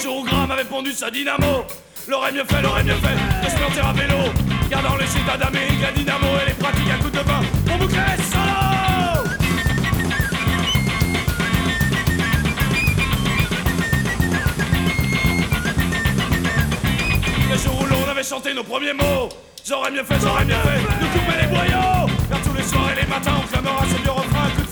jour où Graham avait pondu sa dynamo, l'aurait mieux fait de se planter à vélo, gardant les cités d'Amérique, la dynamo et les pratiques à coups de vin pour boucler solo. Le jour où l'on avait chanté nos premiers mots, j'aurais mieux fait de nous couper les boyaux, car tous les soirs et les matins on clamera ce vieux refrain.